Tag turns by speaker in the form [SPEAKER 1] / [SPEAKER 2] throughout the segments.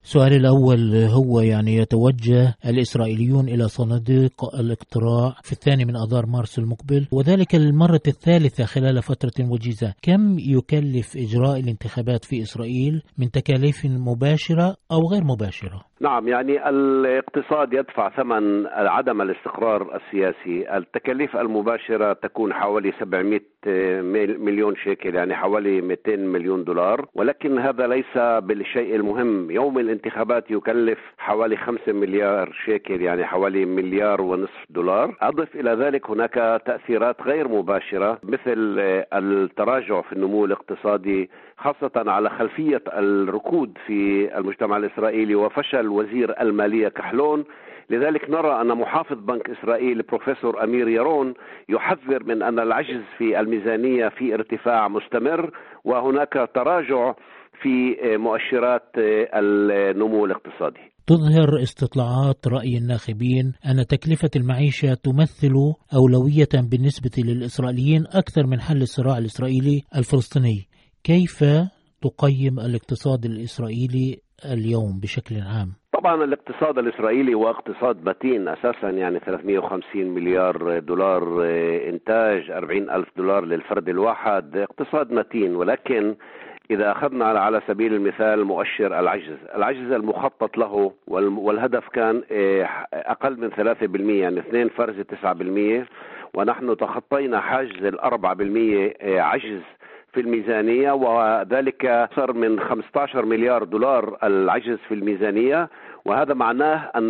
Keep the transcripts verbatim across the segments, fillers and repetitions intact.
[SPEAKER 1] السؤال الأول هو يعني يتوجه الإسرائيليون إلى صناديق الاقتراع في الثاني من آذار مارس المقبل، وذلك للمرة الثالثة خلال فترة وجيزة. كم يكلف إجراء الانتخابات في إسرائيل من تكاليف مباشرة أو غير مباشرة؟
[SPEAKER 2] نعم، يعني الاقتصاد يدفع ثمن عدم الاستقرار السياسي. التكاليف المباشرة تكون حوالي سبعمائة مليون شيكل، يعني حوالي مئتين مليون دولار، ولكن هذا ليس بالشيء المهم. يوم الانتخابات يكلف حوالي خمسة مليار شيكل، يعني حوالي مليار ونصف دولار. أضف إلى ذلك هناك تأثيرات غير مباشرة مثل التراجع في النمو الاقتصادي، خاصة على خلفية الركود في المجتمع الإسرائيلي وفشل وزير المالية كحلون. لذلك نرى أن محافظ بنك إسرائيل بروفيسور أمير يارون يحذر من أن العجز في الميزانية في ارتفاع مستمر، وهناك تراجع في مؤشرات النمو الاقتصادي.
[SPEAKER 1] تظهر استطلاعات رأي الناخبين أن تكلفة المعيشة تمثل أولوية بالنسبة للإسرائيليين أكثر من حل الصراع الإسرائيلي الفلسطيني. كيف تقيم الاقتصاد الإسرائيلي اليوم بشكل عام؟
[SPEAKER 2] طبعا الاقتصاد الإسرائيلي هو اقتصاد متين أساسا، يعني ثلاثمائة وخمسين مليار دولار إنتاج، أربعين ألف دولار للفرد الواحد، اقتصاد متين. ولكن إذا أخذنا على سبيل المثال مؤشر العجز العجز المخطط له والهدف كان أقل من ثلاثة بالمئة، يعني اثنين فرز تسعة بالمئة، ونحن تخطينا حاجز الأربعة بالمئة عجز في الميزانية، وذلك صار من خمسة عشر مليار دولار العجز في الميزانية. وهذا معناه أن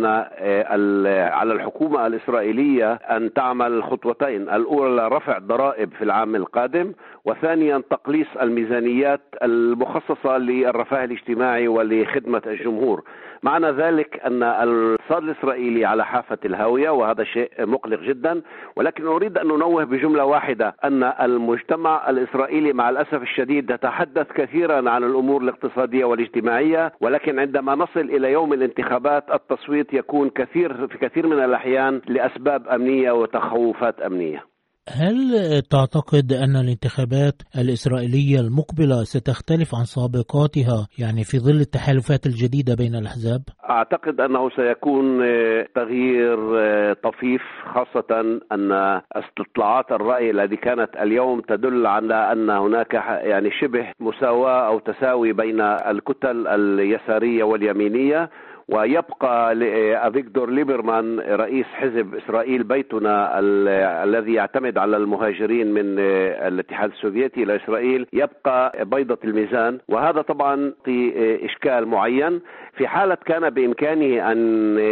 [SPEAKER 2] على الحكومة الإسرائيلية أن تعمل خطوتين: الأولى رفع ضرائب في العام القادم، وثانيا تقليص الميزانيات المخصصة للرفاه الاجتماعي ولخدمة الجمهور. معنى ذلك أن الاقتصاد الإسرائيلي على حافة الهاوية، وهذا شيء مقلق جدا. ولكن أريد أن ننوه بجملة واحدة أن المجتمع الإسرائيلي مع الأسف الشديد يتحدث كثيرا عن الأمور الاقتصادية والاجتماعية، ولكن عندما نصل إلى يوم الانتخابات التصويت يكون كثير في كثير من الأحيان لأسباب أمنية وتخوفات أمنية.
[SPEAKER 1] هل تعتقد أن الانتخابات الإسرائيلية المقبلة ستختلف عن سابقاتها، يعني في ظل التحالفات الجديدة بين الأحزاب؟
[SPEAKER 2] أعتقد أنه سيكون تغيير طفيف، خاصة أن استطلاعات الرأي التي كانت اليوم تدل على أن هناك يعني شبه مساواة أو تساوي بين الكتل اليسارية واليمينية. ويبقى أفيغدور ليبرمان رئيس حزب إسرائيل بيتنا الذي يعتمد على المهاجرين من الاتحاد السوفيتي إلى إسرائيل يبقى بيضة الميزان، وهذا طبعا في إشكال معين. في حالة كان بإمكانه أن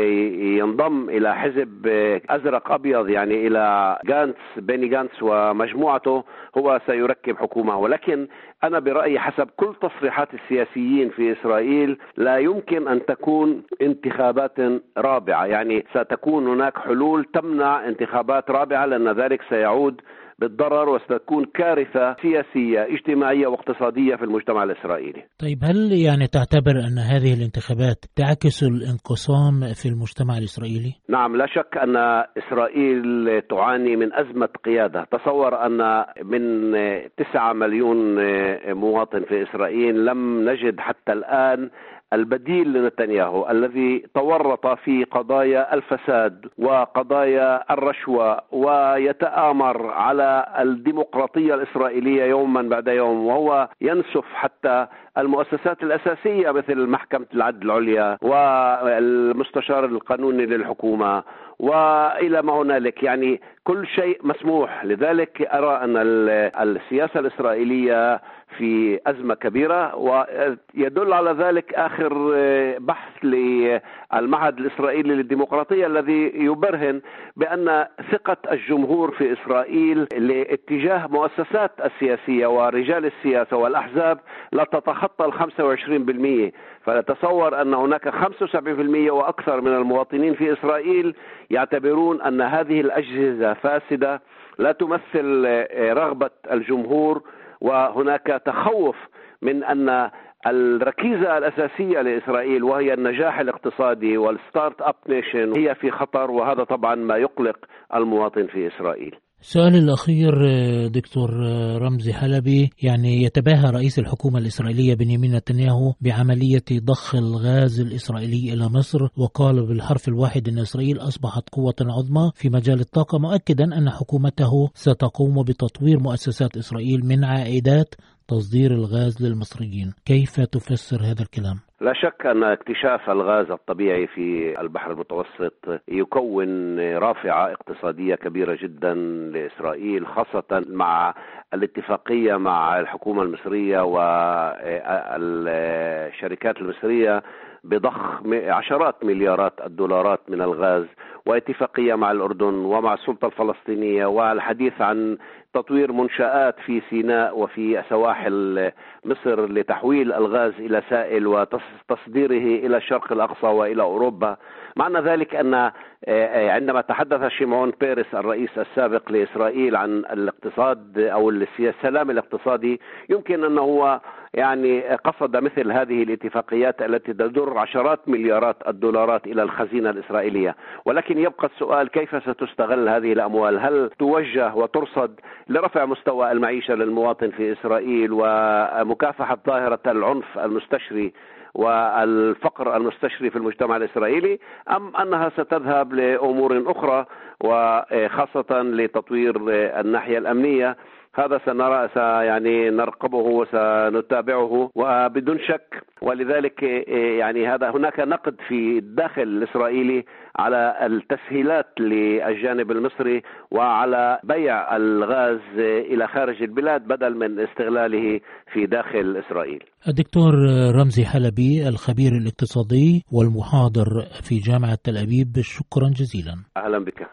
[SPEAKER 2] ينضم إلى حزب أزرق أبيض، يعني إلى غانتس بيني غانتس ومجموعته، هو سيركب حكومة. ولكن أنا برأيي حسب كل تصريحات السياسيين في إسرائيل لا يمكن أن تكون انتخابات رابعة، يعني ستكون هناك حلول تمنع انتخابات رابعة، لأن ذلك سيعود بالضرر وستكون كارثة سياسية اجتماعية واقتصادية في المجتمع الإسرائيلي.
[SPEAKER 1] طيب، هل يعني تعتبر أن هذه الانتخابات تعكس الانقسام في المجتمع الإسرائيلي؟
[SPEAKER 2] نعم، لا شك أن إسرائيل تعاني من أزمة قيادة. تصور أن من تسعة مليون مواطن في إسرائيل لم نجد حتى الآن البديل لنتنياهو الذي تورط في قضايا الفساد وقضايا الرشوة ويتآمر على الديمقراطية الإسرائيلية يوما بعد يوم، وهو ينسف حتى المؤسسات الأساسية مثل محكمة العدل العليا والمستشار القانوني للحكومة وإلى ما هنالك، يعني كل شيء مسموح. لذلك أرى أن السياسة الإسرائيلية في أزمة كبيرة، ويدل على ذلك آخر بحث للمعهد الإسرائيلي للديمقراطية الذي يبرهن بأن ثقة الجمهور في إسرائيل لاتجاه مؤسسات السياسية ورجال السياسة والأحزاب لا تتخطى الخمسة وعشرين بالمئة. فنتصور أن هناك خمسة وسبعين بالمئة وأكثر من المواطنين في إسرائيل يعتبرون أن هذه الأجهزة فاسدة لا تمثل رغبة الجمهور، وهناك تخوف من أن الركيزة الأساسية لإسرائيل وهي النجاح الاقتصادي والستارت أب نيشن هي في خطر، وهذا طبعا ما يقلق المواطن في إسرائيل.
[SPEAKER 1] السؤال الأخير دكتور رمزي حلبي، يعني يتباهى رئيس الحكومة الإسرائيلية بنيامين نتنياهو بعملية ضخ الغاز الإسرائيلي إلى مصر، وقال بالحرف الواحد أن إسرائيل أصبحت قوة عظمى في مجال الطاقة، مؤكدا أن حكومته ستقوم بتطوير مؤسسات إسرائيل من عائدات تصدير الغاز للمصريين. كيف تفسر هذا الكلام؟
[SPEAKER 2] لا شك أن اكتشاف الغاز الطبيعي في البحر المتوسط يكون رافعة اقتصادية كبيرة جدا لإسرائيل، خاصة مع الاتفاقية مع الحكومة المصرية والشركات المصرية بضخ عشرات مليارات الدولارات من الغاز، واتفاقية مع الأردن ومع السلطة الفلسطينية، والحديث عن تطوير منشآت في سيناء وفي سواحل مصر لتحويل الغاز إلى سائل وتصديره إلى الشرق الأقصى وإلى أوروبا. معنى ذلك أن عندما تحدث شيمون بيرس الرئيس السابق لإسرائيل عن الاقتصاد أو السلام الاقتصادي، يمكن أنه هو يعني قصد مثل هذه الاتفاقيات التي تدر عشرات مليارات الدولارات إلى الخزينة الإسرائيلية. ولكن يبقى السؤال كيف ستستغل هذه الأموال؟ هل توجه وترصد لرفع مستوى المعيشة للمواطن في إسرائيل ومكافحة ظاهرة العنف المستشري والفقر المستشري في المجتمع الإسرائيلي، أم أنها ستذهب لأمور أخرى وخاصة لتطوير الناحية الأمنية؟ هذا سنرى يعني نرقبه وسنتابعه وبدون شك. ولذلك يعني هذا هناك نقد في الداخل الإسرائيلي على التسهيلات للجانب المصري وعلى بيع الغاز إلى خارج البلاد بدل من استغلاله في داخل إسرائيل.
[SPEAKER 1] الدكتور رمزي حلبي الخبير الاقتصادي والمحاضر في جامعة تل أبيب، شكرا جزيلا.
[SPEAKER 2] أهلا بك.